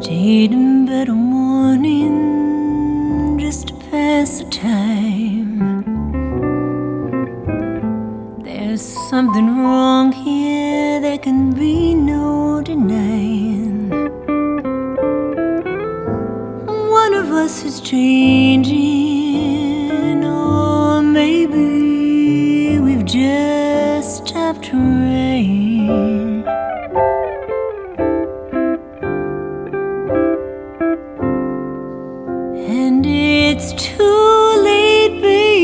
Stayed in bed all morning just to pass the time. There's something wrong here, there can be no denying. One of us is changing, or maybe we've just stopped trying. And it's too late,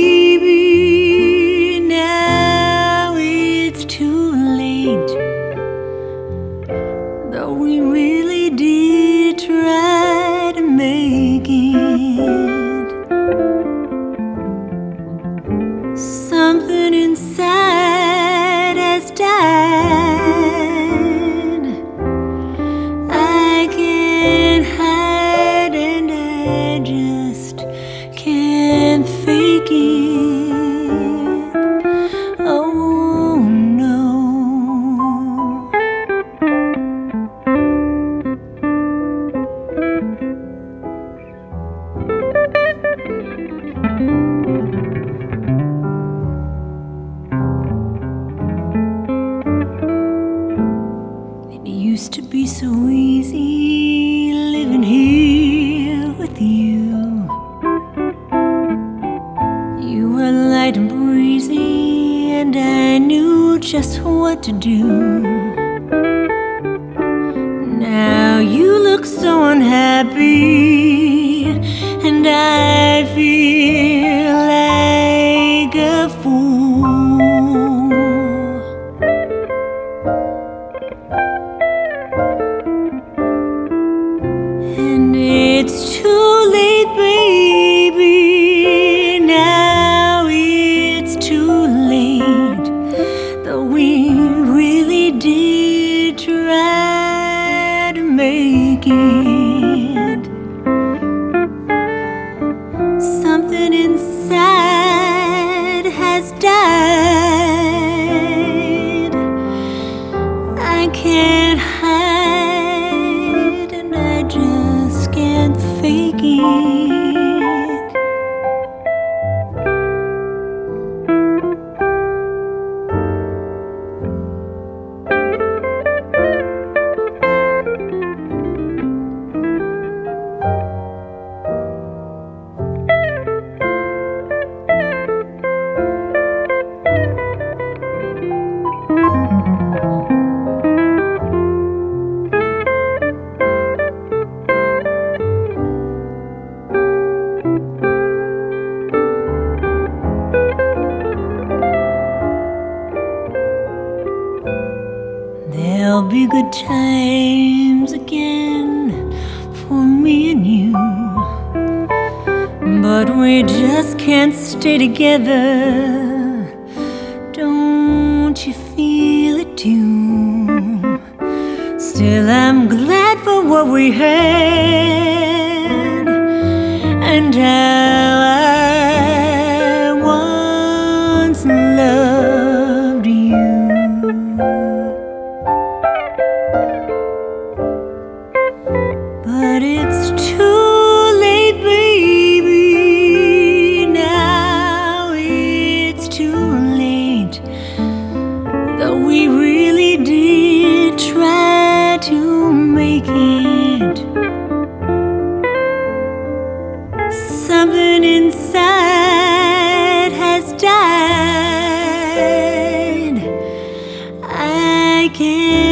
baby. Now it's too late. Though we really did try to make it. Something inside has died. I can't hide and I just can't fake it. Oh no. It used to be so easy living here with you. You were light and breezy, and I knew just what to do. Now you look so unhappy, and I feel like a fool. And it's too late, baby. Now it's too late. Though we really did try to make it. Something inside has died. I can't hide and I just can't fake it. There'll be good times again for me and you, but we just can't stay together. Don't you feel it too? Still, I'm glad for what we had and how I once loved you. But it's too late, baby. Now it's too late. Though we really did try to make it. Something inside has died. I can't